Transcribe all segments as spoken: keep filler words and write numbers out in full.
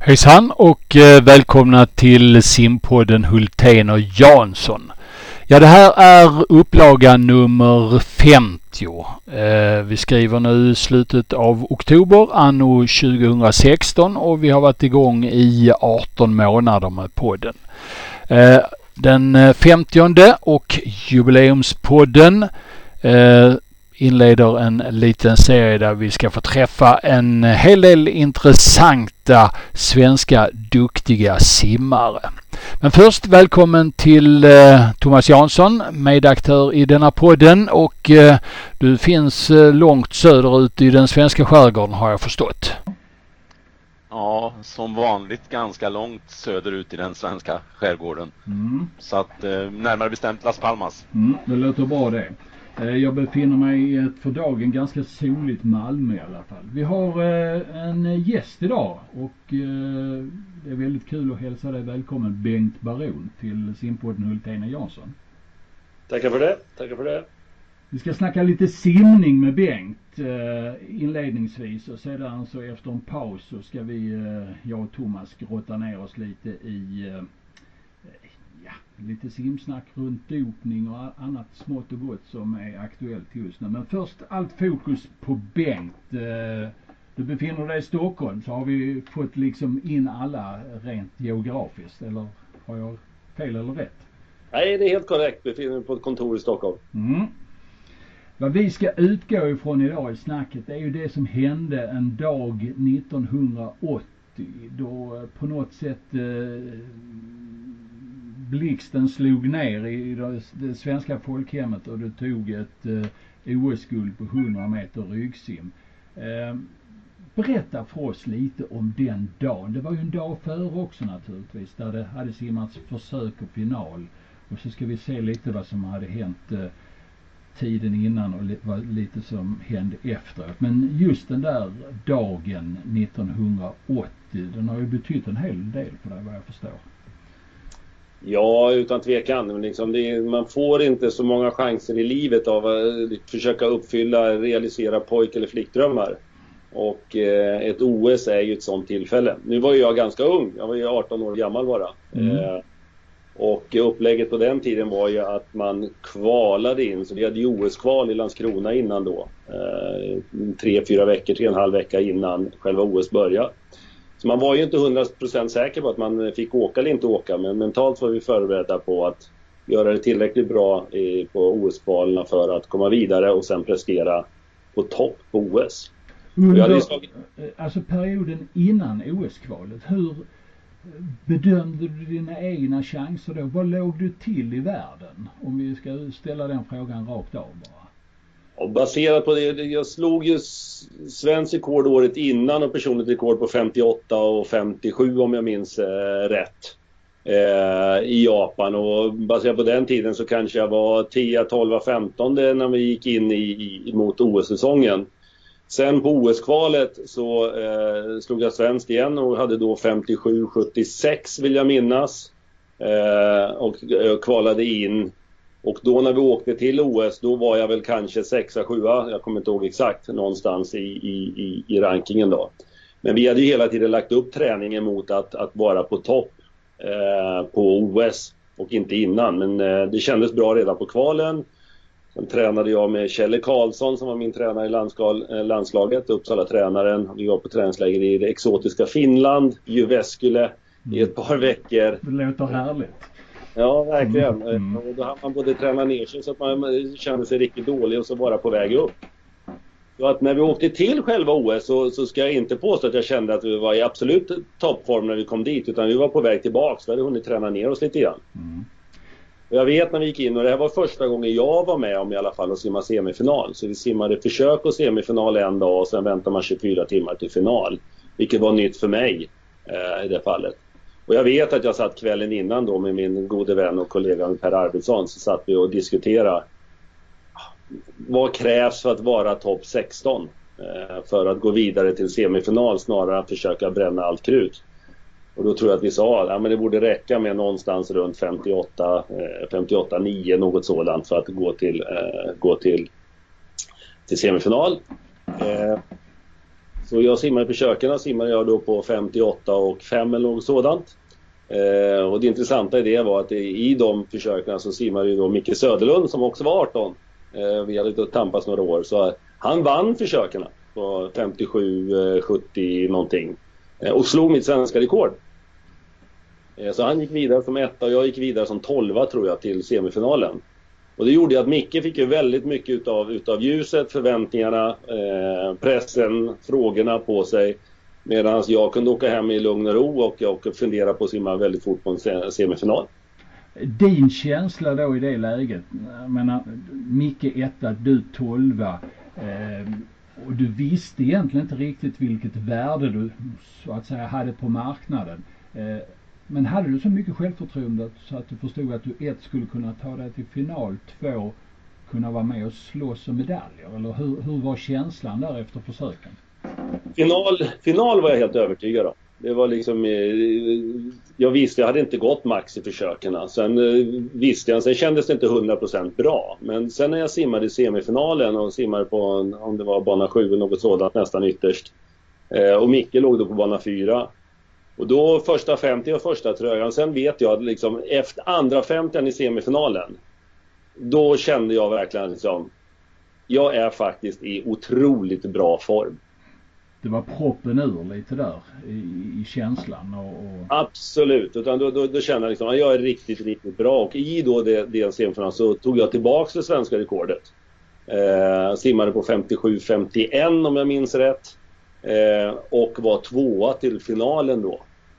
Hejsan och eh, välkomna till simpodden Hultén och Jansson. Ja, det här är upplaga nummer femtio. Eh, vi skriver nu slutet av oktober anno tjugohundrasexton och vi har varit igång i arton månader med podden. Eh, den femtionde och jubileumspodden eh, inleder en liten serie där vi ska få träffa en hel del intressanta svenska duktiga simmare. Men först välkommen till eh, Thomas Jansson, medaktör i denna podden, och eh, du finns eh, långt söderut i den svenska skärgården, har jag förstått. Ja, som vanligt ganska långt söderut i den svenska skärgården. Mm. Så att eh, närmare bestämt Las Palmas. Mm, det låter bra det. Jag befinner mig i ett för dagen ganska soligt Malmö i alla fall. Vi har en gäst idag och det är väldigt kul att hälsa dig välkommen, Bengt Baron, till simpodden Hultén och Jansson. Tackar för det, tackar för det. Vi ska snacka lite simning med Bengt inledningsvis, och sedan så efter en paus så ska vi, jag och Thomas, grotta ner oss lite i ja, lite simsnack runt dopning och annat smått och gott som är aktuellt just nu. Men först allt fokus på Bengt. Du befinner dig i Stockholm, så har vi fått liksom in alla rent geografiskt, eller har jag fel eller rätt? Nej, det är helt korrekt. Vi befinner oss på ett kontor i Stockholm. Mm. Vad vi ska utgå ifrån idag i snacket är ju det som hände en dag nittonhundraåttio, då på något sätt eh, blixten slog ner i det svenska folkhemmet och det tog ett eh, O S-guld på hundra meter ryggsim. Eh, berätta för oss lite om den dagen. Det var ju en dag före också naturligtvis, där det hade simmats försök och final. Och så ska vi se lite vad som hade hänt eh, tiden innan och li- vad lite som hände efteråt. Men just den där dagen nittonhundraåttio, den har ju betytt en hel del för dig, vad jag förstår. Ja, utan tvekan. Men liksom det är, man får inte så många chanser i livet av att försöka uppfylla, realisera pojk- eller flickdrömmar. Och eh, ett O S är ju ett sånt tillfälle. Nu var ju jag ganska ung. Jag var ju arton år gammal bara. Mm. Eh, och upplägget på den tiden var ju att man kvalade in. Så vi hade ju O S-kval i Landskrona innan då. Eh, tre, fyra veckor, tre och en halv vecka innan själva O S började. Så man var ju inte hundra procent säker på att man fick åka eller inte åka. Men mentalt var vi förberedda på att göra det tillräckligt bra i, på O S-kvalerna för att komma vidare och sen prestera på topp på O S. Under, slagit... Alltså perioden innan O S-kvalet, hur bedömde du dina egna chanser då? Vad låg du till i världen? Om vi ska ställa den frågan rakt av bara. Och baserat på det, jag slog ju svensk rekord året innan och personligt rekord på femtioåtta och femtiosju om jag minns eh, rätt eh, i Japan. Och baserat på den tiden så kanske jag var tio, tolv, femton när vi gick in i, i, mot O S-säsongen. Sen på O S-kvalet så eh, slog jag svenskt igen och hade då femtiosju sjuttiosex vill jag minnas. Eh, och eh, kvalade in. Och då när vi åkte till O S, då var jag väl kanske sexa, sjua, jag kommer inte ihåg exakt, någonstans i, i, i, i rankingen då. Men vi hade ju hela tiden lagt upp träningen mot att, att vara på topp eh, på O S och inte innan. Men eh, det kändes bra redan på kvalen. Sen tränade jag med Kjelle Karlsson som var min tränare i landskal, eh, landslaget, Uppsala-tränaren. Vi var på träningsläger i det exotiska Finland, Jyväskylä, i ett par veckor. Det låter härligt. Ja, verkligen. Mm. Och då hade man både tränat ner sig så att man kände sig riktigt dålig och så bara på väg upp. Så att när vi åkte till själva O S så, så ska jag inte påstå att jag kände att vi var i absolut toppform när vi kom dit. Utan vi var på väg tillbaka. Vi hade hunnit träna ner oss lite grann. Mm. Och jag vet när vi gick in, och det här var första gången jag var med om i alla fall att simma semifinal. Så vi simmade försök och semifinal en dag och sen väntar man tjugofyra timmar till final. Vilket var nytt för mig eh, i det fallet. Och jag vet att jag satt kvällen innan då med min gode vän och kollega Per Arvidsson, så satt vi och diskuterade vad krävs för att vara topp sexton eh, för att gå vidare till semifinal snarare än att försöka bränna allt krut. Och då tror jag att vi sa att ja, det borde räcka med någonstans runt femtioåtta, femtioåtta nio, något sådant för att gå till, eh, gå till, till semifinal. Eh, Så jag simmade på köken, simmade jag då på femtioåtta och fem eller något sådant. Eh, och det intressanta i det var att i de försöken så simmade ju då Micke Söderlund som också var arton. Eh, vi hade då tampats några år, så han vann försöken på femtiosju sjuttio någonting. Eh, och slog mitt svenska rekord. Eh, så han gick vidare som etta och jag gick vidare som tolva tror jag till semifinalen. Och det gjorde att Micke fick ju väldigt mycket utav, utav ljuset, förväntningarna, eh, pressen, frågorna på sig. Medan jag kunde åka hem i lugn och ro och jag fundera på att simma väldigt fort på en semifinal. Din känsla då i det läget, jag menar, Micke etta, du tolva, eh, och du visste egentligen inte riktigt vilket värde du så att säga hade på marknaden. Eh, men hade du så mycket självförtroende så att du förstod att du ett skulle kunna ta dig till final, två kunna vara med och slåss om medaljer? Eller hur, hur var känslan där efter försöken? Final, final var jag helt övertygad om. Det var liksom, jag visste, jag hade inte gått max i försöken. Sen visste jag, sen kändes det inte hundra procent bra. Men sen när jag simmade i semifinalen och simmade på, en, om det var bana sju eller något sådant, nästan ytterst. Och Micke låg då på bana fyra. Och då första femtio och första tröjan. Sen vet jag liksom, efter andra femtio i semifinalen, då kände jag verkligen liksom, jag är faktiskt i otroligt bra form. Det var proppen ur lite där i, i känslan och, och... Absolut, utan då, då, då kände jag liksom att jag är riktigt, riktigt bra. Och i då det, det semifinalen så tog jag tillbaka det svenska rekordet. Eh, simmade på femtiosju femtioen om jag minns rätt. Eh, och var tvåa till finalen då.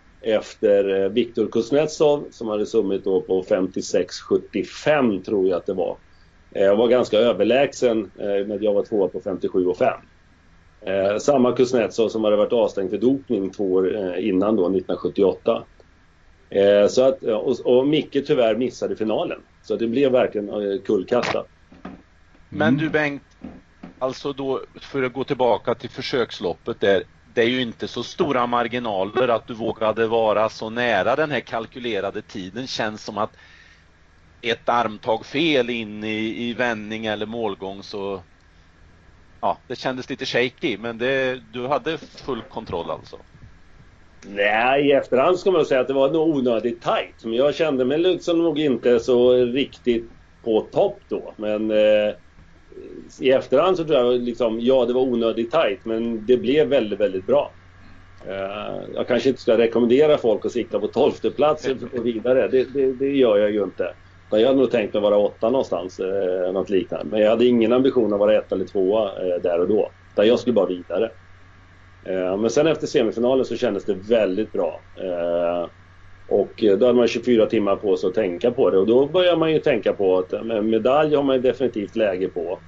Efter eh, Viktor Kuznetsov som hade summit då på femtiosex sjuttiofem tror jag att det var. Eh, jag var ganska överlägsen eh, när jag var tvåa på femtiosju och fem. Eh, samma Kuznetsov som hade varit avstängd för dopning två år eh, innan då, nittonhundrasjuttioåtta. Eh, så att, och, och Micke tyvärr missade finalen. Så det blev verkligen eh, kullkastat. Mm. Men du Bengt, alltså då för att gå tillbaka till försöksloppet där, det är ju inte så stora marginaler att du vågade vara så nära den här kalkylerade tiden. Känns som att ett armtag fel in i, i vändning eller målgång så... Ja, det kändes lite shaky, men det, du hade full kontroll alltså. Nej, i efterhand ska man säga att det var nog onödigt tajt. Men jag kände mig liksom nog inte så riktigt på topp då. Men eh, i efterhand så tror jag liksom, ja det var onödigt tajt, men det blev väldigt, väldigt bra. Eh, jag kanske inte ska rekommendera folk att sikta på tolfte plats och vidare. Det, det, det gör jag ju inte. Jag hade nog tänkt att vara åtta någonstans, eh, något liknande. Men jag hade ingen ambition att vara ett eller tvåa eh, där och då. Utan jag skulle bara vidare. Eh, men sen efter semifinalen så kändes det väldigt bra. Eh, och då hade man tjugofyra timmar på sig att tänka på det. Och då börjar man ju tänka på att medalj har man definitivt läge på.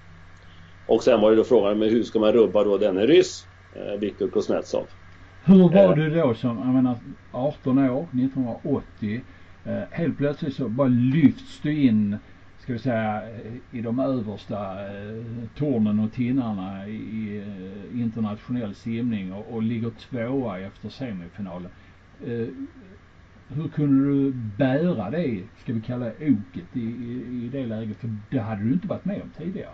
Och sen var det då frågan med hur ska man rubba då denne ryss, eh, Viktor Kuznetsov. Hur var du då som, jag menar, arton år, nittonhundraåttio, eh, helt plötsligt så bara lyfts du in, ska vi säga, i de översta eh, tornen och tinnarna i, i eh, internationell simning och, och ligger tvåa efter semifinalen. Eh, hur kunde du bära det, ska vi kalla det, oket i, i, i det läget? För det hade du inte varit med om tidigare.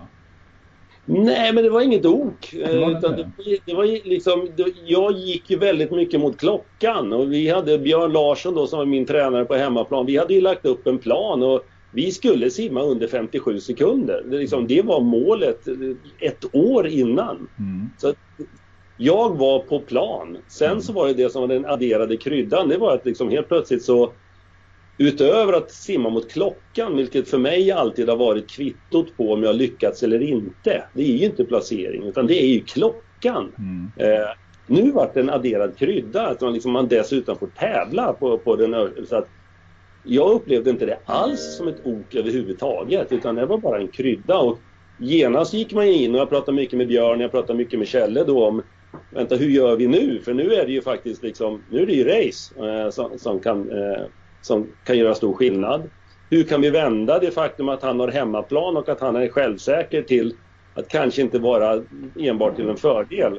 Nej, men det var inget ok. Det var utan det, det var liksom, det, jag gick ju väldigt mycket mot klockan. Och vi hade Björn Larsson då som var min tränare på hemmaplan. Vi hade ju lagt upp en plan och vi skulle simma under femtiosju sekunder. Det, liksom, det var målet ett år innan. Mm. Så jag var på plan. Sen mm. så var det det som var den adderade kryddan. Det var att liksom helt plötsligt så, utöver att simma mot klockan, vilket för mig alltid har varit kvittot på om jag lyckats eller inte. Det är ju inte placering, utan det är ju klockan. Mm. Eh, nu var det en adderad krydda, att man, liksom, man dessutom får tävla på, på den. Så att jag upplevde inte det alls som ett ok överhuvudtaget, utan det var bara en krydda. Och genast gick man in, och jag pratade mycket med Björn, jag pratade mycket med Kjelle då om, vänta, hur gör vi nu? För nu är det ju faktiskt liksom, nu är det ju race eh, som, som kan... Eh, som kan göra stor skillnad. Hur kan vi vända det faktum att han har hemmaplan och att han är självsäker till att kanske inte vara enbart till en fördel?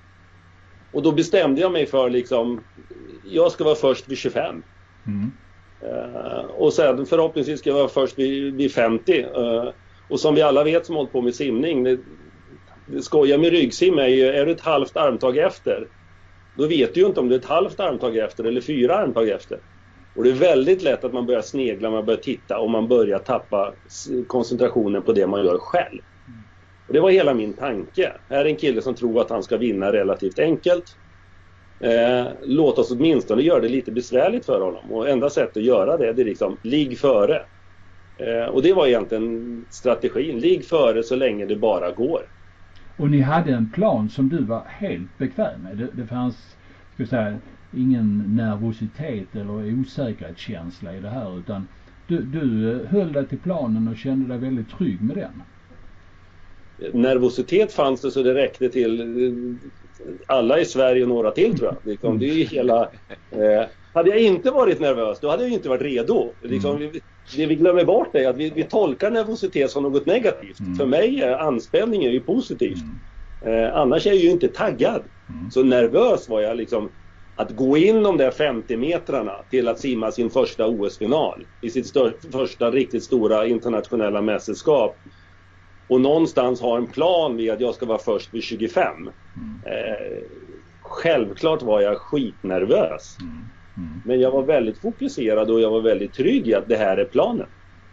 Och då bestämde jag mig för liksom, jag ska vara först vid tjugofem. Mm. Uh, och sen förhoppningsvis ska jag vara först vid, vid femtio. Uh, och som vi alla vet som hållit på med simning, det, skoja med ryggsim är ju, är du ett halvt armtag efter, då vet du ju inte om du är ett halvt armtag efter eller fyra armtag efter. Och det är väldigt lätt att man börjar snegla, man börjar titta och man börjar tappa koncentrationen på det man gör själv. Och det var hela min tanke. Här är en kille som tror att han ska vinna relativt enkelt. Eh, låt oss åtminstone göra det lite besvärligt för honom. Och enda sättet att göra det, det är liksom ligg före. Eh, och det var egentligen strategin. Ligg före så länge det bara går. Och ni hade en plan som du var helt bekväm med. Det, det fanns, ska jag säga, ingen nervositet eller osäkerhetskänsla i det här, utan du, du höll dig till planen och kände dig väldigt trygg med den. Nervositet fanns det så det räckte till alla i Sverige och några till, tror jag. Liksom, det är ju hela, eh, hade jag inte varit nervös, då hade jag inte varit redo. Liksom, vi, det vi glömmer bort är att vi, vi tolkar nervositet som något negativt. Mm. För mig är anspänningen ju positivt. Mm. Eh, annars är jag ju inte taggad. Mm. Så nervös var jag liksom att gå in de där femtio metrarna till att simma sin första O S-final i sitt stör, första riktigt stora internationella mästerskap. Och någonstans ha en plan vid att jag ska vara först vid tjugofem. Mm. Eh, självklart var jag skitnervös. Mm. Mm. Men jag var väldigt fokuserad och jag var väldigt trygg i att det här är planen.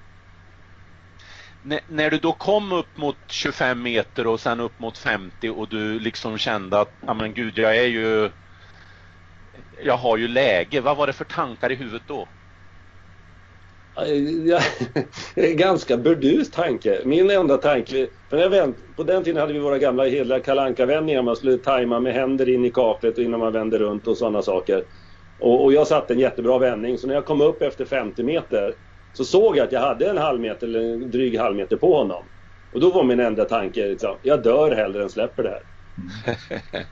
N- när du då kom upp mot tjugofem meter och sen upp mot femtio och du liksom kände att, ja men gud, jag är ju, jag har ju läge. Vad var det för tankar i huvudet då? Ja, ganska burdus tanke. Min enda tanke, för när jag vänt, på den tiden hade vi våra gamla hela kalanka-vändningar. Man skulle tajma med händer in i kaklet och innan man vände runt och sådana saker. Och, och jag satte en jättebra vändning. Så när jag kom upp efter femtio meter så såg jag att jag hade en halv meter eller en dryg halv meter på honom. Och då var min enda tanke liksom, jag dör hellre än släpper det här. Mm.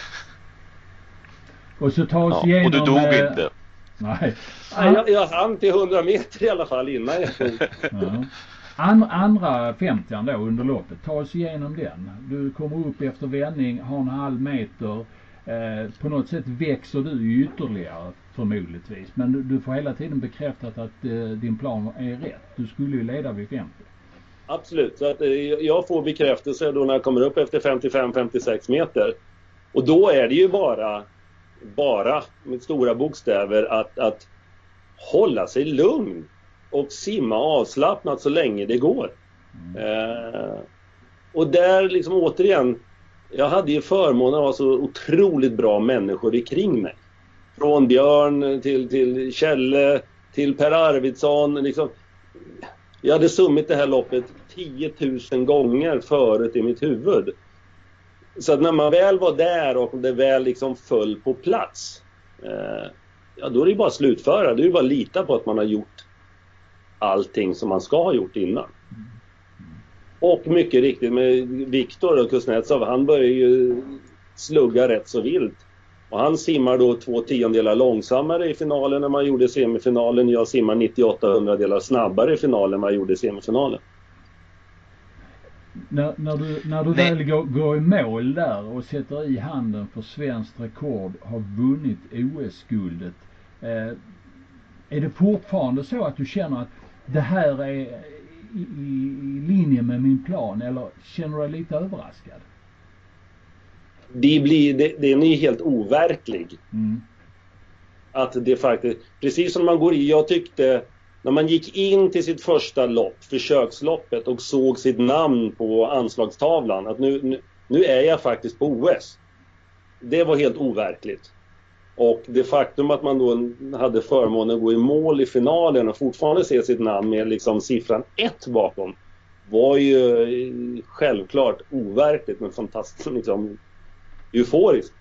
Och så ta oss ja, igenom... Och du dog äh... inte. Nej. Nej, jag, jag hann till hundra meter i alla fall innan jag tog. Ja. And, andra femtian då under loppet, ta oss igenom den. Du kommer upp efter vändning, har en halv meter. Eh, på något sätt växer du ytterligare förmodligtvis. Men du, du får hela tiden bekräftat att eh, din plan är rätt. Du skulle ju leda vid femtio. Absolut, så att, eh, jag får bekräftelse då när jag kommer upp efter femtiofem till femtiosex meter. Och då är det ju bara... bara med stora bokstäver att, att hålla sig lugn och simma avslappnat så länge det går. Mm. Eh, och där liksom återigen, jag hade ju förmånen att ha så otroligt bra människor i kring mig. Från Björn till, till Kjelle till Per Arvidsson. Liksom. Jag hade summit det här loppet tio tusen gånger förut i mitt huvud. Så att när man väl var där och det väl liksom föll på plats, eh, ja, då är det bara att slutföra. Det är ju bara att lita på att man har gjort allting som man ska ha gjort innan. Och mycket riktigt med Viktor och Kuznetsov, han börjar ju slugga rätt så vilt. Och han simmar då två tiondelar långsammare i finalen än man gjorde i semifinalen. Jag simmar nittioåtta hundradelar snabbare i finalen än man gjorde i semifinalen. När, när du, när du väl går, går i mål där och sätter i handen för svenskt rekord, har vunnit O S-guldet, eh, är det fortfarande så att du känner att det här är i, i, i linje med min plan, eller känner du dig lite överraskad? Det blir, det, den är helt overklig. Mm. Att det faktiskt, precis som man går i, jag tyckte när man gick in till sitt första lopp, försöksloppet, och såg sitt namn på anslagstavlan, att nu, nu, nu är jag faktiskt på O S. Det var helt overkligt. Och det faktum att man då hade förmånen att gå i mål i finalen och fortfarande se sitt namn med liksom siffran ett bakom, var ju självklart overkligt, men fantastiskt liksom euforiskt.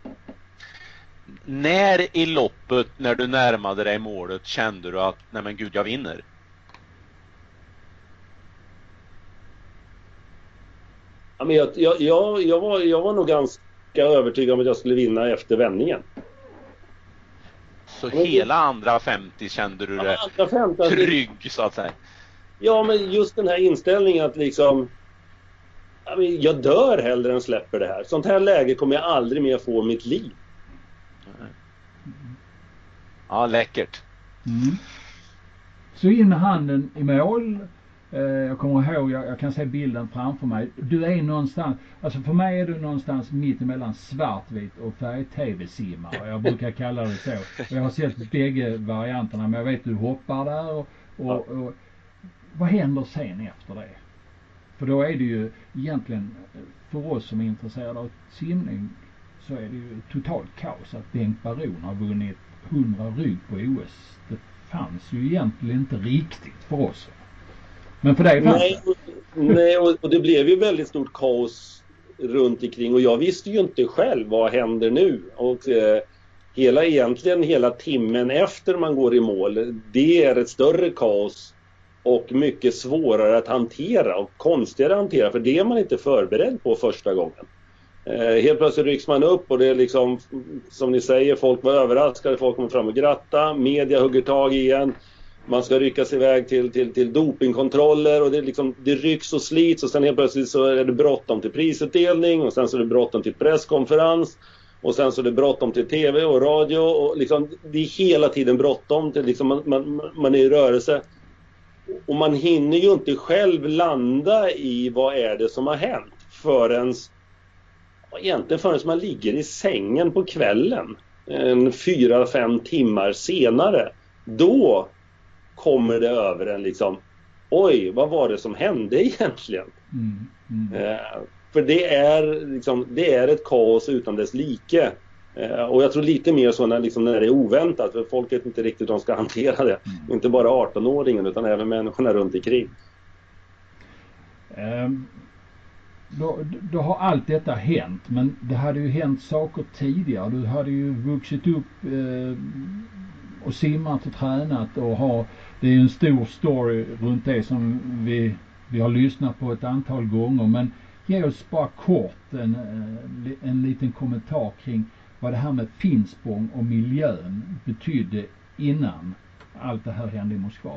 När i loppet, när du närmade dig målet, kände du att nej men gud, jag vinner? Ja, men jag, jag, jag, jag, var, jag var nog ganska övertygad om att jag skulle vinna efter vändningen. Så men, hela andra femtio kände du det andra femtio, trygg så att säga? Ja, men just den här inställningen att liksom, ja, men jag dör hellre än släpper det här. Sånt här läge kommer jag aldrig mer få i mitt liv. Ja, läckert. Mm. Så in handen i mål, Eh, jag kommer ihåg, jag, jag kan se bilden framför mig. Du är någonstans, alltså för mig är du någonstans mitt emellan svartvit och färg-tv-simmare. Jag brukar kalla det så. Och jag har sett bägge varianterna, men jag vet du hoppar där och, och, och vad händer sen efter det? För då är det ju egentligen, för oss som är intresserade av simning, så är det ju totalt kaos att Bengt Baron har vunnit hundra rygg på O S. Det fanns ju egentligen inte riktigt för oss. Men för dig fanns nej, det. Nej, och, och det blev ju väldigt stort kaos runt omkring. Och jag visste ju inte själv vad händer nu. Och eh, hela egentligen hela timmen efter man går i mål, det är ett större kaos och mycket svårare att hantera och konstigare att hantera, för det är man inte förberedd på första gången. Eh, helt plötsligt rycks man upp och det är liksom, som ni säger, folk var överraskade, folk kommer fram och gratta, media hugger tag igen, man ska ryckas iväg till, till, till dopingkontroller och det, liksom, det rycks och slits och sen helt plötsligt så är det bråttom till prisutdelning och sen så är det bråttom till presskonferens och sen så är det bråttom till tv och radio och liksom, det är hela tiden bråttom till, liksom, man, man, man är i rörelse. Och man hinner ju inte själv landa i vad är det som har hänt förrän, egentligen förrän man ligger i sängen på kvällen. En fyra, fem timmar senare. Då kommer det över en liksom, oj, vad var det som hände egentligen? Mm, mm. Eh, för det är, liksom, det är ett kaos utan dess like. Eh, och jag tror lite mer så när, liksom, när det är oväntat, för folk vet inte riktigt hur de ska hantera det. Mm. Inte bara arton-åringen utan även människorna runt omkring. Um, då, då har allt detta hänt, men det hade ju hänt saker tidigare. Du hade ju vuxit upp eh, och simmat och tränat och har, det är ju en stor story runt det som vi, vi har lyssnat på ett antal gånger, men ge oss bara kort en, en liten kommentar kring vad det här med Finspång och miljön betydde innan allt det här hände i Moskva.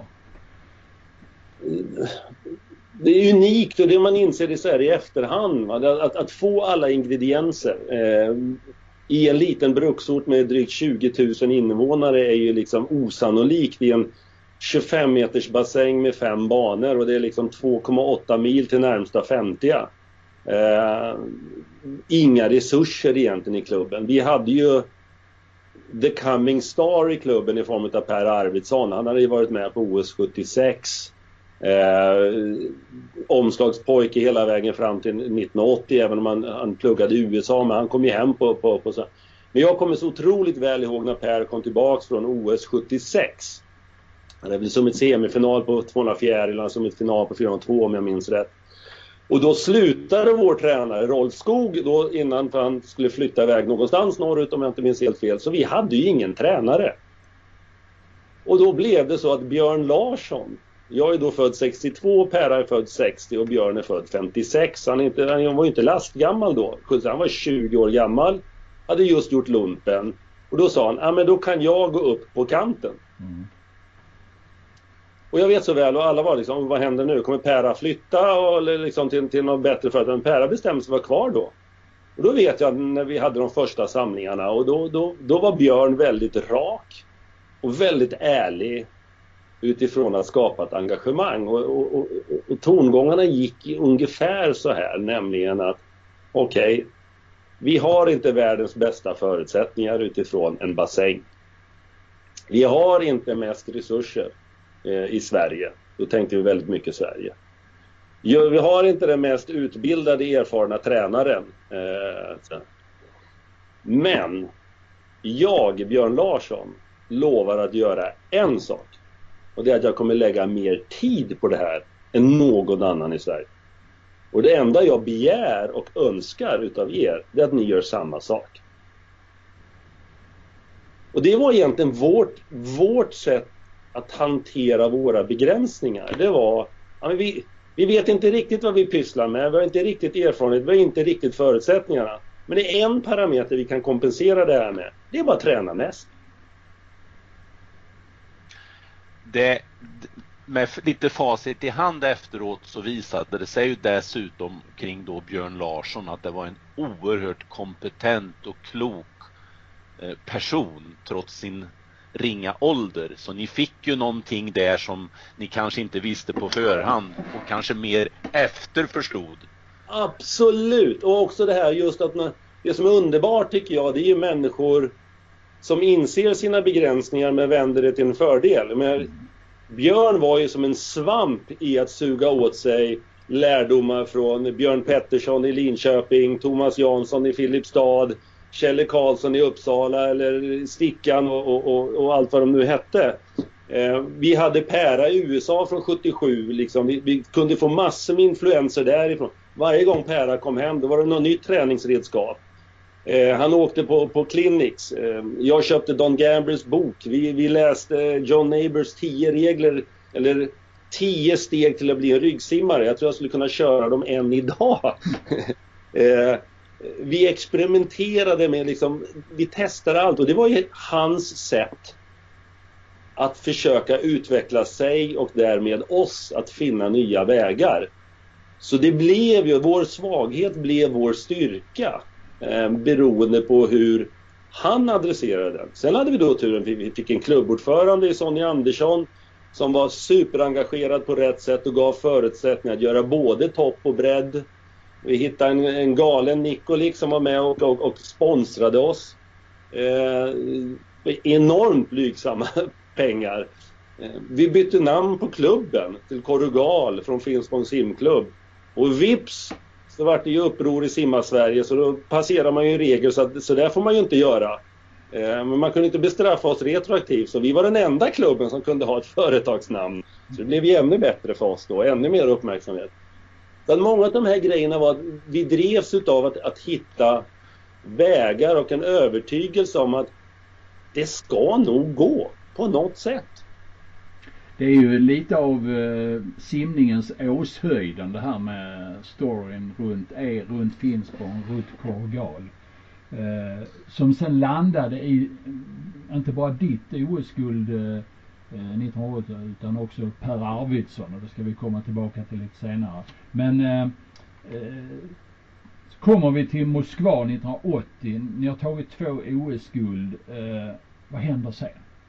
Det är unikt och det man inser det så här i efterhand. Att, att få alla ingredienser eh, i en liten bruksort med drygt tjugo tusen invånare är ju liksom osannolikt i en tjugofem meters bassäng med fem banor och det är liksom två komma åtta mil till närmsta femtio. Eh, inga resurser egentligen i klubben. Vi hade ju the coming star i klubben i form av Per Arvidsson. Han hade ju varit med på O S sjuttiosex. Eh, omslagspojke hela vägen fram till nittonhundraåttio, även om han, han pluggade i U S A, men han kom ju hem på, på, på så. Men jag kommer så otroligt väl ihåg när Per kom tillbaks från O S sjuttiosex. Han hade väl som ett semifinal på tvåhundra fjärilar, som ett final på fyrahundratvå om jag minns rätt. Och då slutade vår tränare Rolf Skog då, innan för han skulle flytta iväg någonstans norrut om jag inte minns helt fel. Så vi hade ju ingen tränare. Och då blev det så att Björn Larsson, jag är då född sextiotvå, Per är född sextio och Björn är född femtiosex. Han, är inte, han var ju inte lastgammal då. Han var tjugo år gammal, hade just gjort lumpen. Och då sa han, ja men då kan jag gå upp på kanten. Mm. Och jag vet så väl, och alla var liksom, vad händer nu? Kommer Pera flytta och, eller liksom till, till något bättre för att en Pera bestämde sig vara kvar då? Och då vet jag när vi hade de första samlingarna och då, då, då var Björn väldigt rak och väldigt ärlig utifrån att skapa ett engagemang. Och, och, och, och tongångarna gick ungefär så här, nämligen att okej, okay, vi har inte världens bästa förutsättningar utifrån en bassäng. Vi har inte mest resurser i Sverige. Då tänkte vi väldigt mycket Sverige. Vi har inte den mest utbildade, erfarna tränaren. Men jag, Björn Larsson, lovar att göra en sak. Och det är att jag kommer lägga mer tid på det här än någon annan i Sverige. Och det enda jag begär och önskar utav er, det är att ni gör samma sak. Och det var egentligen vårt, vårt sätt att hantera våra begränsningar. Det var, ja, men vi, vi vet inte riktigt vad vi pysslar med, vi har inte riktigt erfarenhet, vi har inte riktigt förutsättningarna. Men det är en parameter vi kan kompensera det här med. Det är bara att träna mest. Det, med lite facit i hand efteråt så visade det sig ju dessutom kring då Björn Larsson att det var en oerhört kompetent och klok person trots sin ringa ålder. Så ni fick ju någonting där som ni kanske inte visste på förhand och kanske mer efter förstod. Absolut, och också det här just att man, det som är underbart tycker jag, det är ju människor som inser sina begränsningar men vänder det till en fördel. Men Björn var ju som en svamp i att suga åt sig lärdomar från Björn Pettersson i Linköping, Thomas Jansson i Filipstad, Kjelle Karlsson i Uppsala eller Stickan och, och, och, och allt vad de nu hette. Eh, vi hade Pära i U S A från sjuttiosju, liksom. vi, vi kunde få massor med influenser därifrån. Varje gång Pära kom hem, då var det något nytt träningsredskap. Eh, han åkte på, på clinics. Eh, jag köpte Don Gambles bok. Vi, vi läste John Neighbors tio regler, eller tio steg till att bli en ryggsimmare. Jag tror jag skulle kunna köra dem än idag. eh, vi experimenterade med, liksom, vi testade allt. Och det var ju hans sätt att försöka utveckla sig och därmed oss att finna nya vägar. Så det blev ju, vår svaghet blev vår styrka. Eh, beroende på hur han adresserade den. Sen hade vi då turen, vi fick en klubbordförande i Sonny Andersson som var superengagerad på rätt sätt och gav förutsättningar att göra både topp och bredd. Vi hittade en, en galen Nikolik som var med och, och, och sponsrade oss. Eh, enormt blygsamma pengar. Eh, vi bytte namn på klubben till Korrugal från Finspång simklubb. Och vips så var det ju uppror i Simma-Sverige, så då passerar man ju en regel, så, att, så där får man ju inte göra. Eh, men man kunde inte bestraffa oss retroaktivt, så vi var den enda klubben som kunde ha ett företagsnamn. Så det blev ju ännu bättre för oss då, ännu mer uppmärksamhet. Så många av de här grejerna var att vi drevs utav att, att hitta vägar och en övertygelse om att det ska nog gå på något sätt. Det är ju lite av eh, simningens åshöjden, det här med storyn runt er, runt Finspång, runt Korrugal. Eh, som sen landade i, inte bara ditt O S-guld eh, nittonhundraåttio utan också Per Arvidsson, och det ska vi komma tillbaka till lite senare. Men eh, eh, kommer vi till Moskva nittonhundraåttio, ni har tagit två O S-guld, eh, vad händer sen?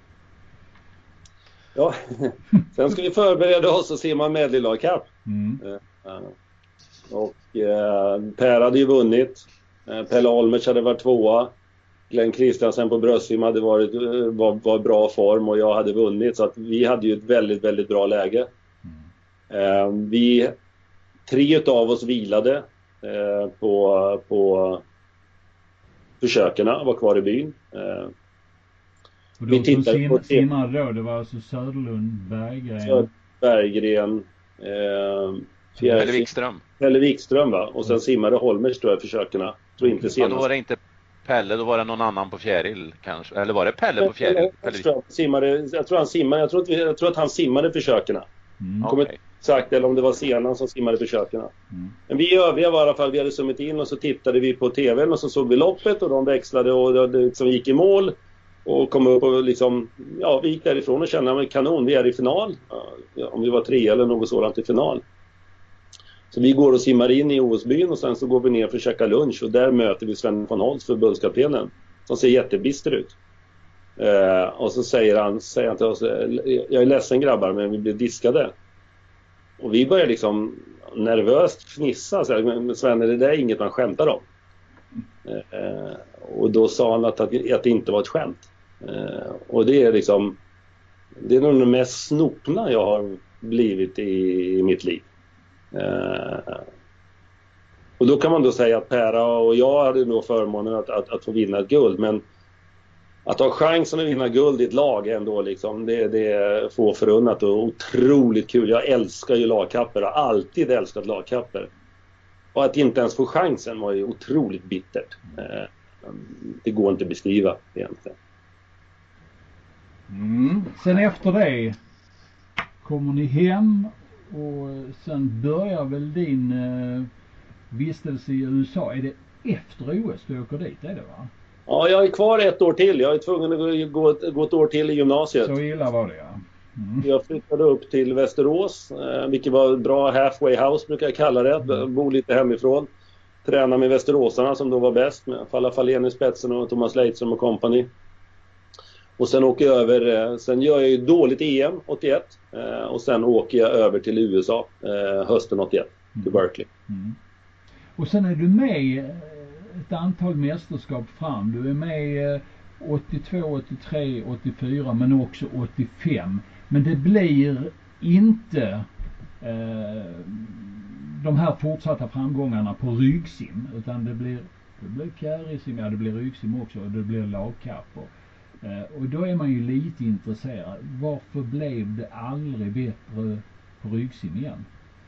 Ja, sen ska vi förbereda oss och simma Medley Cup. Mm. Och eh, Per hade ju vunnit. Eh, Pelle Olmertz hade varit tvåa. Glenn Kristiansen på bröstsim hade varit var, var bra form och jag hade vunnit, så att vi hade ju ett väldigt väldigt bra läge. Mm. Eh, vi tre av oss vilade eh, på på försökerna, var kvar i byn. Eh, Och de som sim, simmade då, det var alltså Söderlund, Berggren. Berggren, eh, Pelle Wikström. Pelle Wikström va? Och sen simmade Holmers då i försökerna. Tror inte senast. Ja, då var det inte Pelle, då var det någon annan på fjäril kanske. Eller var det Pelle på fjäril? Pelle, Pelle Pelle simmade, jag tror han simmade, jag tror att, vi, jag tror att han simmade försökerna. Mm. Kommer okay. Sagt, eller om det var Senan som simmade försökerna. Mm. Men vi övriga var i alla fall, vi hade summit in och så tittade vi på tvn och så såg vi loppet och de växlade och det liksom gick i mål. Och kom upp och liksom, ja, vi gick därifrån och kände att kanon, vi är i final. Ja, om vi var tre eller något sådant i final. Så vi går och simmar in i O S-byn och sen så går vi ner för att käka lunch. Och där möter vi Sven von Holtz, förbundskaptenen, som ser jättebister ut. Eh, och så säger han, säger han till oss, jag är ledsen grabbar, men vi blir diskade. Och vi börjar liksom nervöst fnissa. Så här, men Sven, är det där inget man skämtar om? Eh, och då sa han att, att det inte var ett skämt. Eh, och det är liksom, det är nog det mest snopna jag har blivit i, i mitt liv. Eh, och då kan man då säga att Pära och jag hade nog förmånen att, att, att få vinna ett guld, men att ha chansen att vinna guld i ett lag ändå liksom, det, det är få förunnat och otroligt kul. Jag älskar ju lagkapper och har alltid älskat lagkapper. Och att inte ens få chansen var ju otroligt bittert. Eh, det går inte att beskriva egentligen. Mm. Sen efter det kommer ni hem och sen börjar väl din eh, vistelse i U S A. Är det efter O S du åker dit, är det va? Ja, jag är kvar ett år till. Jag är tvungen att gå, gå ett år till i gymnasiet. Så illa var det, ja. Mm. Jag flyttade upp till Västerås, eh, vilket var bra halfway house brukar jag kalla det. Mm. Bo lite hemifrån. Träna med västeråsarna som då var bäst, med Falla Fahlén i spetsen och Thomas Leitström och company. Och sen åker jag över, sen gör jag ju dåligt E M åttioett och sen åker jag över till U S A hösten åttioett till Berkeley. Mm. Och sen är du med ett antal mästerskap fram. Du är med åttiotvå, åttiotre, åttiofyra men också åttiofem. Men det blir inte eh, de här fortsatta framgångarna på ryggsim, utan det blir, det blir fjärilsim, ja det blir ryggsim också och det blir lagkappor. Eh, och då är man ju lite intresserad. Varför blev det aldrig bättre på ryggsim igen?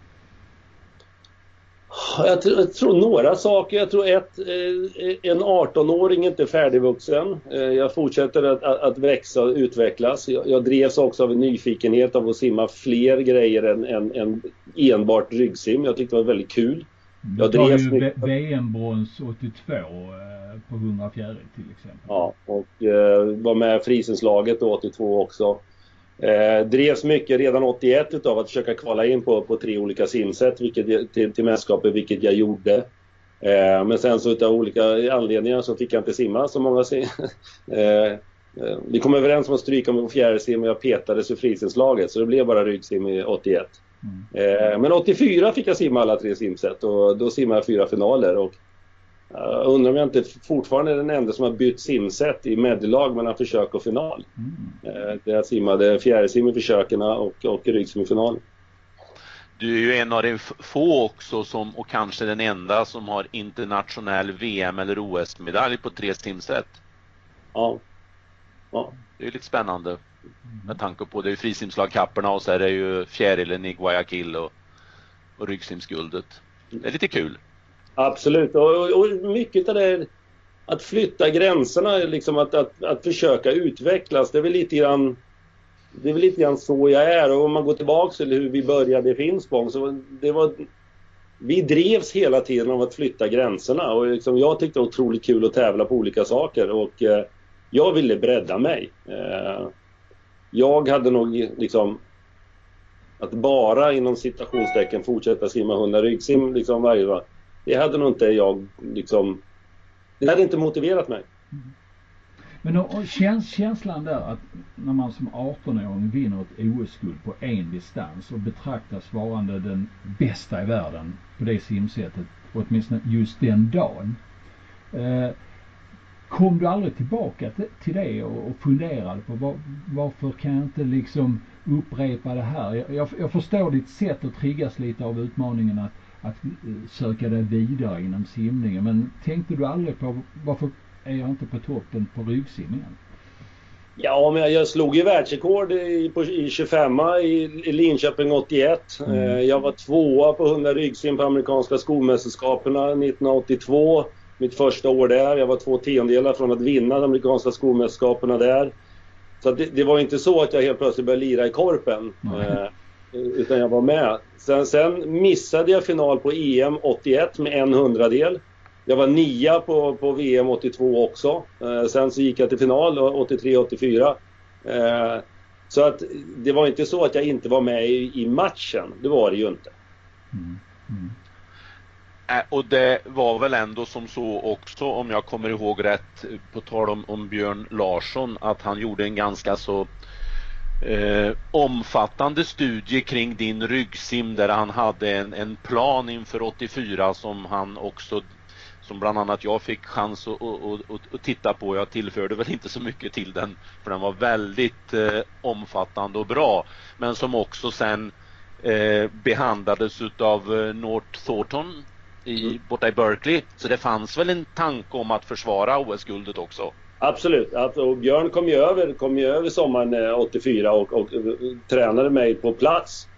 Jag tror, jag tror några saker. Jag tror ett, en arton-åring är inte färdigvuxen. Jag fortsätter att, att, att växa och utvecklas. Jag, jag drevs också av en nyfikenhet av att simma fler grejer än, än, än enbart ryggsim. Jag tyckte det var väldigt kul. Jag det var ju V M-brons åttiotvå på hundra fjäril till exempel. Ja, och eh, var med frisenslaget åttiotvå också. Eh, drevs mycket redan åttioett utav att försöka kvala in på, på tre olika simsätt vilket, till, till mästerskapet, vilket jag gjorde. Eh, men sen så utav olika anledningar så fick jag inte simma så många sim. eh, eh, vi kom överens om att stryka mig på fjärilsim och jag petades ur frisenslaget så det blev bara ryggsim i åttioett. Mm. Eh, men åttiofyra fick jag simma alla tre simsätt och då simmade jag fyra finaler och jag undrar om jag inte fortfarande är den enda som har bytt simsätt i medellag mellan försök och final. Mm. Där jag simmade fjärilsim i försöken och, och ryggsim i finalen. Du är ju en av de få också som, och kanske den enda som har internationell V M eller O S-medalj på tre simsätt. Ja. Ja. Det är lite spännande med tanke på det är frisimslagkapporna och så är det ju fjärilen i Guayaquil och, och ryggsimsguldet. Det är lite kul. Absolut, och, och mycket av det att flytta gränserna, liksom att, att, att försöka utvecklas, det är väl lite grann, det är väl lite grann så jag är. Och om man går tillbaka till hur vi började i Finspång så det var, vi drevs hela tiden av att flytta gränserna och liksom, jag tyckte det var otroligt kul att tävla på olika saker och eh, jag ville bredda mig. Eh, jag hade nog liksom att bara inom citationstecken fortsätta simma hundra ryggsim liksom varje dag. Det hade nog inte jag liksom, det hade inte motiverat mig. Mm. Men då, käns, känslan där att när man som arton-åring vinner ett O S-guld på en distans och betraktas varande den bästa i världen på det simsättet, åtminstone just den dagen. Eh, kom du aldrig tillbaka till, till det och, och funderade på var, varför kan jag inte liksom upprepa det här? Jag, jag, jag förstår ditt sätt att triggas lite av utmaningen att att söka dig vidare inom simningen. Men tänkte du aldrig på varför är jag inte på toppen på ryggsimningen? Ja, men jag, jag slog ju världsrekord i, på, i tjugofem i, i Linköping åttioett. Mm. Eh, jag var tvåa på hundra ryggsim på amerikanska skolmästerskaperna nittonhundraåttiotvå. Mitt första år där. Jag var två tiondelar från att vinna de amerikanska skolmästerskaperna där. Så det, det var inte så att jag helt plötsligt började lira i korpen. Mm. Eh, utan jag var med. Sen, sen missade jag final på E M åttioett med en hundradel. Jag var nia på, på V M åttiotvå också. Eh, sen så gick jag till final åttiotre åttiofyra. Eh, så att det var inte så att jag inte var med i, i matchen. Det var det ju inte. Mm. Mm. Äh, och det var väl ändå som så också, om jag kommer ihåg rätt, på tal om, om Björn Larsson, att han gjorde en ganska så Eh, omfattande studie kring din ryggsim där han hade en, en plan inför åttiofyra som han också, som bland annat jag fick chans att, att, att, att titta på. Jag tillförde väl inte så mycket till den för den var väldigt eh, omfattande och bra, men som också sen eh, behandlades utav eh, North Thornton i, mm. borta i Berkeley, så det fanns väl en tanke om att försvara O S-guldet också. Absolut, och Björn kom ju över, kom ju över sommaren åttiofyra och, och, och tränade mig på plats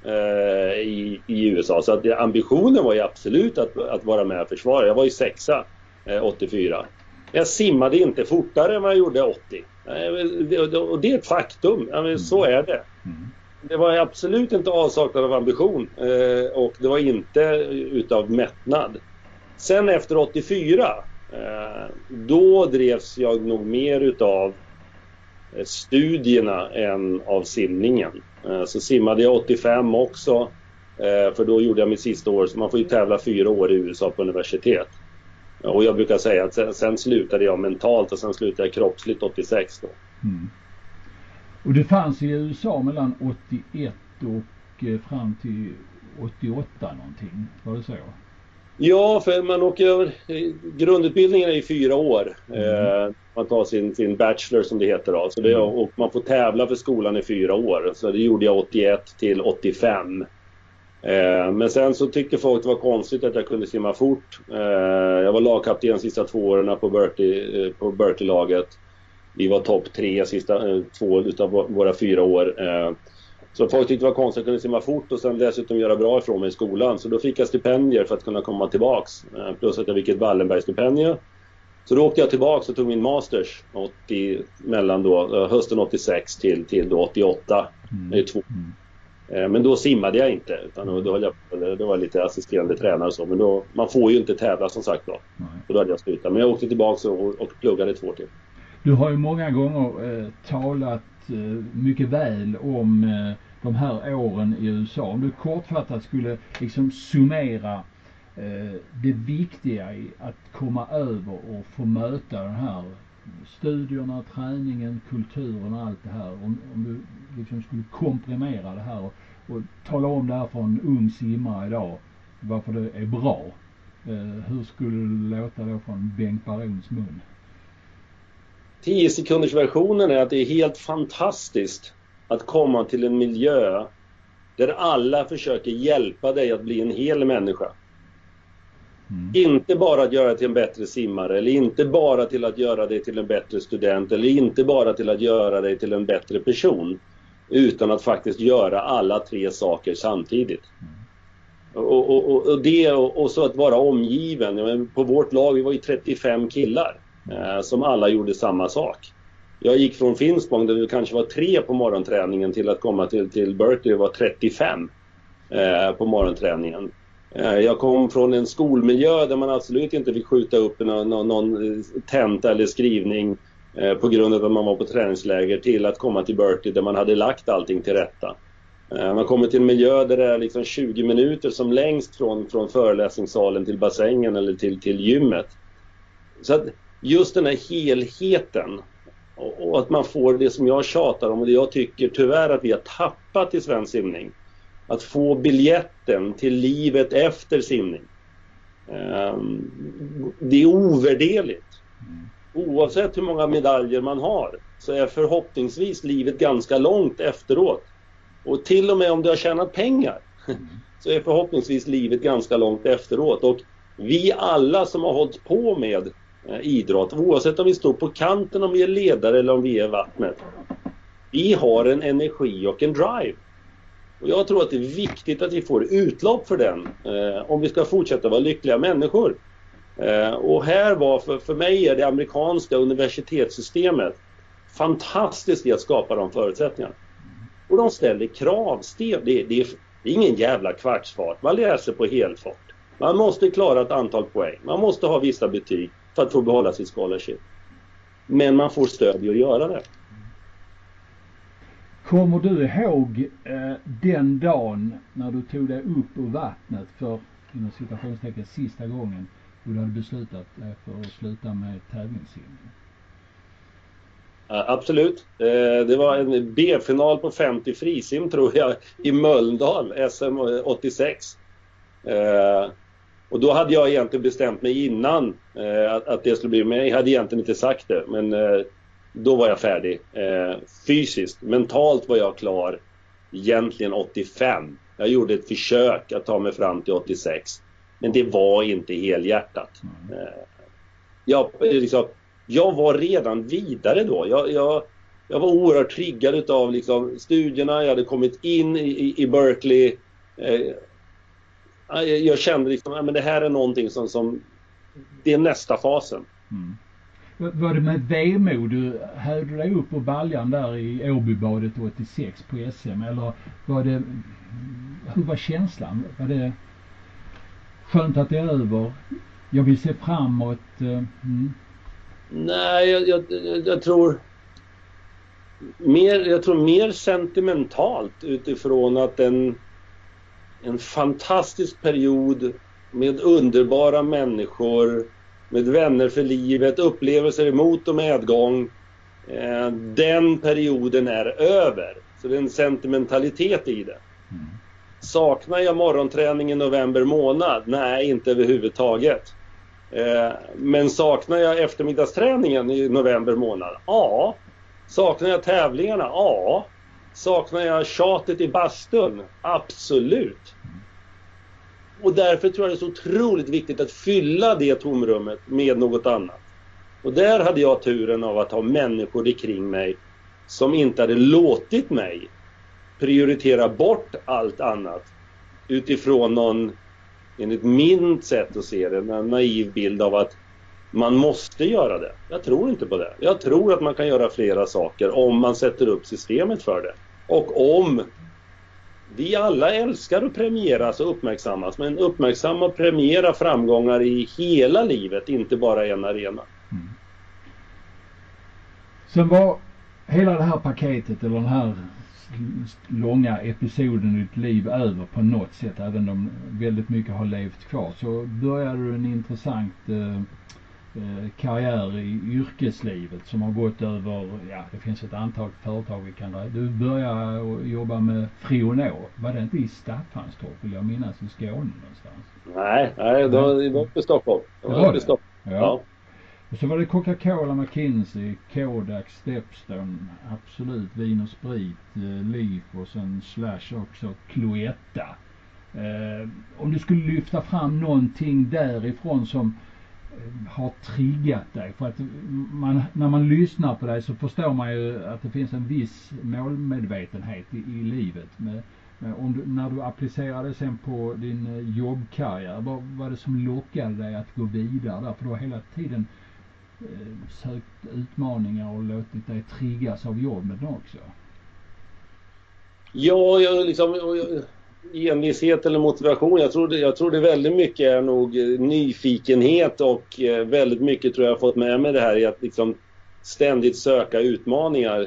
eh, i, i U S A. Så att ambitionen var ju absolut att, att vara med och försvara. Jag var ju sexa eh, åttiofyra. Jag simmade inte fortare än vad jag gjorde åttio. Eh, och det är ett faktum, ja, men så är det. Det var absolut inte avsaknad av ambition eh, och det var inte utav mättnad. Sen efter åttiofyra då drevs jag nog mer utav studierna än av simningen. Så simmade jag åttiofem också, för då gjorde jag mitt sista år, så man får ju tävla fyra år i U S A på universitet. Och jag brukar säga att sen, sen slutade jag mentalt och sen slutade jag kroppsligt åttiosex då. Mm. Och det fanns i U S A mellan åttioett och eh, fram till åttioåtta någonting, var det så? Ja, för man åker över, grundutbildningen är i fyra år. Mm. Eh, man tar sin, sin bachelor som det heter då. Så det, Mm. och man får tävla för skolan i fyra år. Så det gjorde jag åttioett till åttiofem. Eh, men sen så tyckte folk det var konstigt att jag kunde simma fort. Eh, jag var lagkapten de sista två åren på Berkeley, eh, på Berkeley-laget. Vi var topp tre sista eh, två utav våra fyra år. Eh, så folk tyckte det var konstigt att jag kunde simma fort och sen dessutom göra bra ifrån mig i skolan. Så då fick jag stipendier för att kunna komma tillbaks. Eh, plus att jag fick ett Wallenberg-stipendium. Så då åkte jag tillbaks och tog min masters åttio, mellan då, hösten åttiosex till, till då åttioåtta. Mm. Det är två. Mm. Men då simmade jag inte, utan då, höll jag, då var jag lite assisterande tränare och så. Men då, man får ju inte tävla som sagt då. Nej. Så då hade jag slutat. Men jag åkte tillbaka och, och pluggade två år till. Du har ju många gånger eh, talat eh, mycket väl om eh, de här åren i U S A. Om du kortfattat skulle liksom summera eh, det viktiga i att komma över och få möta den här studierna, träningen, kulturen och allt det här. Om, om du liksom skulle komprimera det här och, och tala om det här för en ung simmare idag, varför det är bra. Eh, hur skulle det låta då från Bengt Barons mun? tio sekunders versionen är att det är helt fantastiskt att komma till en miljö där alla försöker hjälpa dig att bli en hel människa. Mm. Inte bara att göra dig till en bättre simmare, eller inte bara till att göra dig till en bättre student, eller inte bara till att göra dig till en bättre person, utan att faktiskt göra alla tre saker samtidigt. Mm. Och, och, och, det, och, och så att vara omgiven. På vårt lag, vi var ju trettiofem killar eh, som alla gjorde samma sak. Jag gick från Finspång där vi kanske var tre på morgonträningen till att komma till, till Berkeley och var trettiofem eh, på morgonträningen. Jag kom från en skolmiljö där man absolut inte fick skjuta upp någon, någon, någon tenta eller skrivning eh, på grund av att man var på träningsläger, till att komma till Berkeley där man hade lagt allting till rätta. Eh, man kommer till en miljö där det är liksom tjugo minuter som längst från, från föreläsningssalen till bassängen eller till, till gymmet. Så att just den här helheten och, och att man får det som jag tjatar om och det jag tycker tyvärr att vi har tappat i svensk simning. Att få biljetten till livet efter simning. Um, det är ovärderligt. Mm. Oavsett hur många medaljer man har så är förhoppningsvis livet ganska långt efteråt. Och till och med om du har tjänat pengar mm. så är förhoppningsvis livet ganska långt efteråt. Och vi alla som har hållit på med eh, idrott, oavsett om vi står på kanten, om vi är ledare eller om vi är vattnet, vi har en energi och en drive. Och jag tror att det är viktigt att vi får utlopp för den eh, om vi ska fortsätta vara lyckliga människor. Eh, och här var för, för mig är det amerikanska universitetssystemet fantastiskt i att skapa de förutsättningarna. Och de ställer krav. Det, det, det är ingen jävla kvartsfart. Man läser på helfart. Man måste klara ett antal poäng. Man måste ha vissa betyg för att få behålla sitt scholarship. Men man får stöd i att göra det. Kommer du ihåg eh, den dagen när du tog dig upp ur vattnet för, inom citationstecken, sista gången och du hade beslutat eh, för att sluta med tävlingssimning? Ja, absolut. Eh, det var en B-final på femtio frisim tror jag i Mölndal, S M åttiosex. Eh, och då hade jag egentligen bestämt mig innan eh, att, att det skulle bli med. Jag hade egentligen inte sagt det, men eh, då var jag färdig. Eh, fysiskt, mentalt var jag klar egentligen åttiofem. Jag gjorde ett försök att ta mig fram till åttiosex. Men det var inte helhjärtat. Eh, jag, liksom, jag var redan vidare då. Jag, jag, jag var oerhört triggad av liksom, studierna. Jag hade kommit in i, i, i Berkeley. Eh, jag, jag kände liksom, ja, men det här är någonting som, som det är nästa fasen. Mm. Var det med vemod du höjde dig upp på baljan där i Åbybadet åttiosex på S M? Eller var det, hur var känslan? Var det skönt att det är över? Jag vill se framåt. Mm. Nej, jag, jag, jag tror mer, jag tror mer sentimentalt utifrån att en, en fantastisk period med underbara människor, med vänner för livet, upplevelser i mot- och medgång, Eh, den perioden är över. Så det är en sentimentalitet i det. Mm. Saknar jag morgonträning i november månad? Nej, inte överhuvudtaget. Eh, men saknar jag eftermiddagsträningen i november månad? Ja. Saknar jag tävlingarna? Ja. Saknar jag tjatet i bastun? Absolut. Och därför tror jag det är så otroligt viktigt att fylla det tomrummet med något annat. Och där hade jag turen av att ha människor kring mig som inte hade låtit mig prioritera bort allt annat utifrån någon, enligt min sätt att se det, en naiv bild av att man måste göra det. Jag tror inte på det. Jag tror att man kan göra flera saker om man sätter upp systemet för det. Och om vi alla älskar att premieras och uppmärksammas, men uppmärksamma och premiera framgångar i hela livet, inte bara en arena. Mm. Sen var hela det här paketet, eller den här långa episoden i ditt liv över på något sätt, även om väldigt mycket har levt kvar, så började du en intressant eh, karriär i yrkeslivet som har gått över, ja, det finns ett antal företag vi kan dra. Du började jobba med Frionor. Var det inte i Staffanstorp, vill jag minnas, i Skåne någonstans? Nej, nej, det var, det var i Stockholm. Det var, var i Stockholm. Ja. Ja. Och så var det Coca-Cola, McKinsey, Kodak, Stepstone, Absolut, Vin och Sprit, eh, Leaf och sen Slash också, Cloetta. Eh, om du skulle lyfta fram någonting därifrån som har triggat dig, för att man, när man lyssnar på dig så förstår man ju att det finns en viss målmedvetenhet i, i livet. Med, med, om du, när du applicerade sen på din jobbkarriär, vad var det som lockade dig att gå vidare där? För du har hela tiden eh, sökt utmaningar och låtit dig triggas av jobbet också. Ja, jag liksom... Jag... envishet eller motivation. Jag tror, det, jag tror det väldigt mycket är nog nyfikenhet och väldigt mycket tror jag har fått med mig det här i att liksom ständigt söka utmaningar.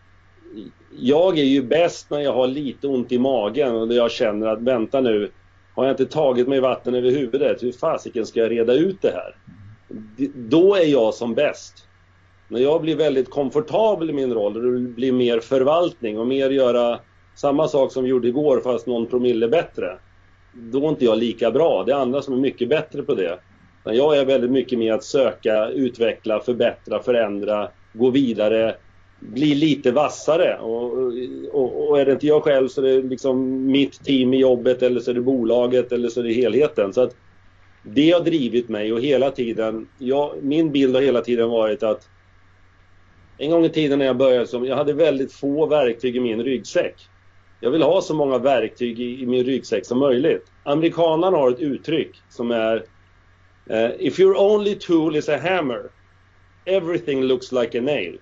Jag är ju bäst när jag har lite ont i magen och jag känner att vänta nu, har jag inte tagit mig vatten över huvudet, hur fasiken ska jag reda ut det här? Då är jag som bäst. När jag blir väldigt komfortabel i min roll och det blir mer förvaltning och mer göra samma sak som vi gjorde igår fast någon promille bättre, då är inte jag lika bra. Det är andra som är mycket bättre på det. Men jag är väldigt mycket med att söka, utveckla, förbättra, förändra, gå vidare, bli lite vassare. Och, och, och är det inte jag själv så är det liksom mitt team i jobbet, eller så är det bolaget, eller så är det helheten. Så att det har drivit mig och hela tiden, jag, min bild har hela tiden varit att en gång i tiden när jag började, som jag hade väldigt få verktyg i min ryggsäck. Jag vill ha så många verktyg i, i min ryggsäck som möjligt. Amerikanerna har ett uttryck som är uh, if your only tool is a hammer, everything looks like a nail.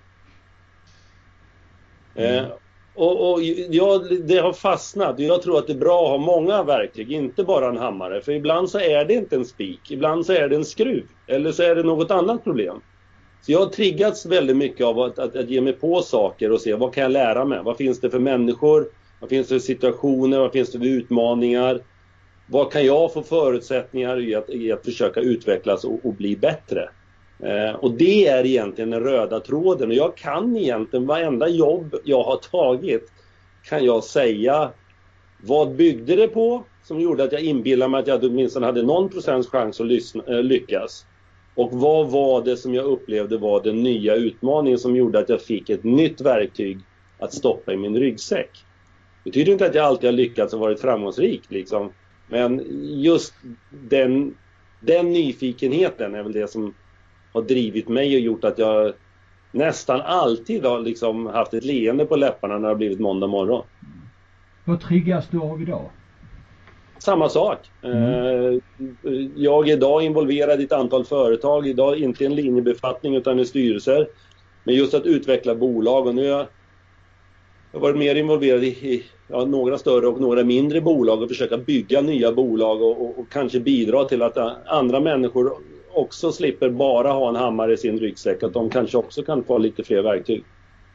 Mm. Uh, och och ja, det har fastnat. Jag tror att det är bra att ha många verktyg, inte bara en hammare. För ibland så är det inte en spik, ibland så är det en skruv. Eller så är det något annat problem. Så jag har triggats väldigt mycket av att, att, att ge mig på saker och se vad kan jag lära mig. Vad finns det för människor? Vad finns det för situationer? Vad finns det för utmaningar? Vad kan jag få förutsättningar i att, i att försöka utvecklas och, och bli bättre? Eh, och det är egentligen den röda tråden. Och jag kan egentligen, varenda jobb jag har tagit kan jag säga vad byggde det på som gjorde att jag inbillade mig att jag åtminstone hade någon procents chans att lyssna, äh, lyckas. Och vad var det som jag upplevde var den nya utmaningen som gjorde att jag fick ett nytt verktyg att stoppa i min ryggsäck. Det betyder inte att jag alltid har lyckats och varit framgångsrik liksom. Men just den, den nyfikenheten är väl det som har drivit mig och gjort att jag nästan alltid har liksom haft ett leende på läpparna när det har blivit måndag morgon. Vad triggas du av idag? Samma sak. Mm. Jag är idag involverad i ett antal företag. Idag inte en linjebefattning utan i styrelser. Men just att utveckla bolag. Och nu har jag varit mer involverad i ja, några större och några mindre bolag. Och försöka bygga nya bolag. Och, och, och kanske bidra till att andra människor också slipper bara ha en hammare i sin ryggsäck. Att de kanske också kan få lite fler verktyg.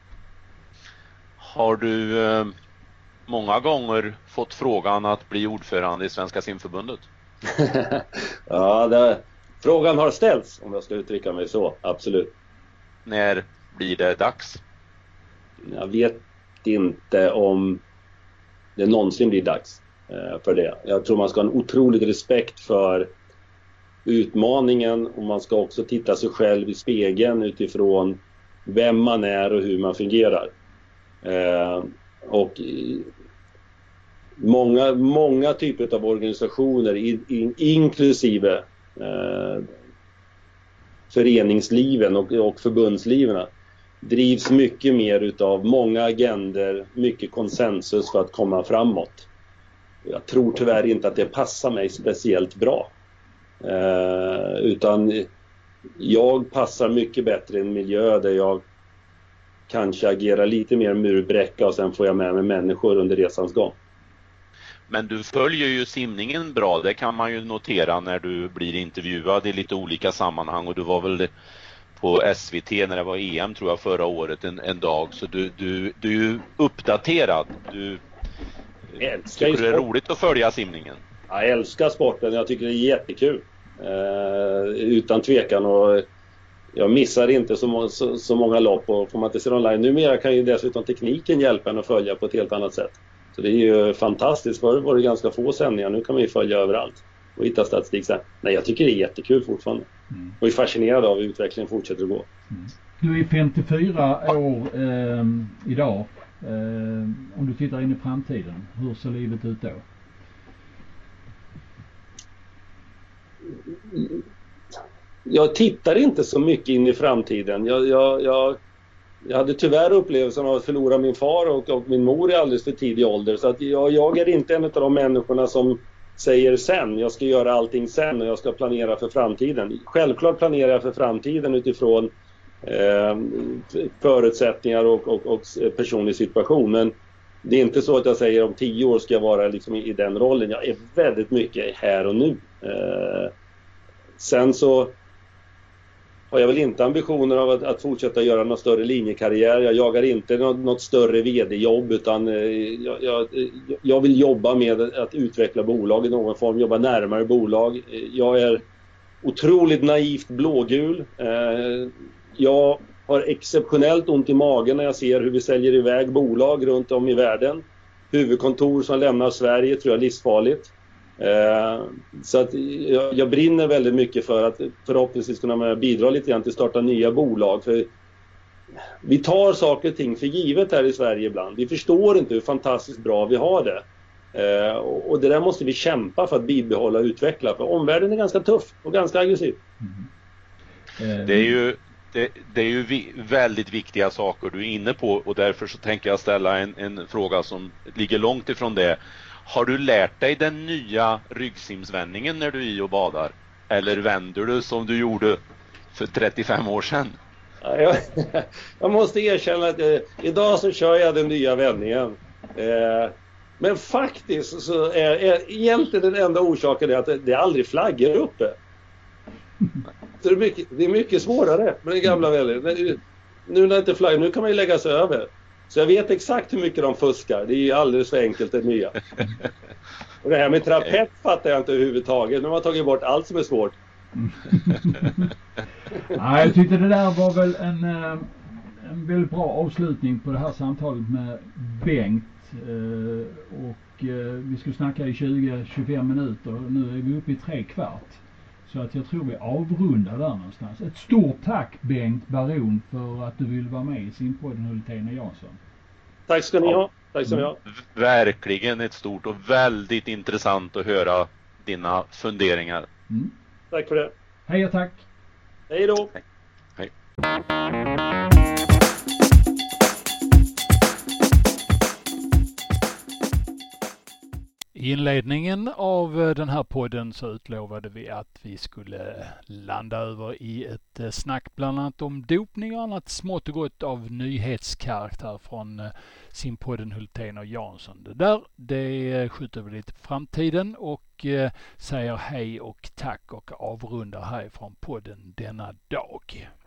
Har du... Eh... många gånger fått frågan att bli ordförande i Svenska simförbundet? Ja, det, frågan har ställts, om jag ska uttrycka mig så, absolut. När Blir det dags? Jag vet inte om det någonsin blir dags för det. Jag tror man ska ha en otrolig respekt för utmaningen, och man ska också titta sig själv i spegeln utifrån vem man är och hur man fungerar. Eh, och i, många, många typer av organisationer i, in, inklusive eh, föreningsliven och, och förbundsliven drivs mycket mer utav många agender, mycket konsensus för att komma framåt. Jag tror tyvärr inte att det passar mig speciellt bra. Eh, utan jag passar mycket bättre i en miljö där jag kanske agerar lite mer murbräcka och sen får jag med mig människor under resans gång. Men du följer ju simningen bra, det kan man ju notera när du blir intervjuad i lite olika sammanhang, och du var väl på S V T när det var E M tror jag förra året en, en dag, så du, du, du är ju uppdaterad. Du älskar tycker det är roligt att följa simningen. Jag älskar sporten, jag tycker det är jättekul. Eh, utan tvekan, och jag missar inte så, må, så, så många lopp, och får man inte se online. Numera kan ju dessutom tekniken hjälpa en att följa på ett helt annat sätt. Så det är ju fantastiskt. Förr var det ganska få sändningar, nu kan man ju följa överallt och hitta statistik. Så nej, jag tycker det är jättekul fortfarande. Mm. Och är fascinerad av hur utvecklingen fortsätter att gå. Mm. Du är femtiofyra år eh, idag. Eh, om du tittar in i framtiden, hur ser livet ut då? Jag tittar inte så mycket in i framtiden. Jag, jag, jag, jag hade tyvärr upplevelsen av att förlora min far och, och min mor i alldeles för tidig ålder. Så att jag, jag är inte en av de människorna som säger sen. Jag ska göra allting sen och jag ska planera för framtiden. Självklart planerar jag för framtiden utifrån eh, förutsättningar och, och, och personlig situation. Men det är inte så att jag säger om tio år ska jag vara liksom i, i den rollen. Jag är väldigt mycket här och nu. Eh, sen så har jag väl inte ambitioner av att, att fortsätta göra någon större linjekarriär. Jag jagar inte något, något större vd-jobb, utan eh, jag, jag, jag vill jobba med att utveckla bolag i någon form, jobba närmare bolag. Jag är otroligt naivt blågul. Eh, jag har exceptionellt ont i magen när jag ser hur vi säljer iväg bolag runt om i världen. Huvudkontor som lämnar Sverige tror jag är livsfarligt. Eh, så att jag, jag brinner väldigt mycket för att förhoppningsvis kunna bidra lite grann till att starta nya bolag. För vi tar saker och ting för givet här i Sverige ibland. Vi förstår inte hur fantastiskt bra vi har det. Eh, och, och det där måste vi kämpa för att bibehålla och utveckla. För omvärlden är ganska tuff och ganska aggressiv. Mm. Det är ju Det, det är ju vi, väldigt viktiga saker du är inne på, och därför så tänker jag ställa en, en fråga som ligger långt ifrån det. Har du lärt dig den nya ryggsimsvändningen när du är i och badar? Eller vänder du som du gjorde för trettiofem år sedan? Ja, jag, jag måste erkänna att eh, idag så kör jag den nya vändningen. Eh, men faktiskt så är, är egentligen den enda orsaken är att det, det är aldrig flaggor uppe. Så det, är mycket, det är mycket svårare med den gamla vändningen. Nu när det inte flaggar, nu kan man ju lägga sig över. Så jag vet exakt hur mycket de fuskar. Det är ju alldeles för enkelt det nya. Och det här med trapett fattar jag inte överhuvudtaget. Nu har man tagit bort allt som är svårt. Ja, jag tyckte det där var väl en, en väldigt bra avslutning på det här samtalet med Bengt. Och vi skulle snacka i tjugo till tjugofem minuter. Nu är vi uppe i tre kvart. Så att jag tror vi avrundar där någonstans. Ett stort tack Bengt Baron för att du vill vara med i Simpodden Hultén och Jansson. Tack ska ni ha. Tack ska ni ha. Verkligen ett stort och väldigt intressant att höra dina funderingar. Mm. Tack för det. Hej och tack. Hej då. Hej. Hej. I inledningen av den här podden så utlovade vi att vi skulle landa över i ett snack bland annat om dopning och annat smått och gott av nyhetskaraktär från Simpodden Hultén och Jansson. Det där, det skjuter vi lite på framtiden och säger hej och tack och avrundar härifrån podden denna dag.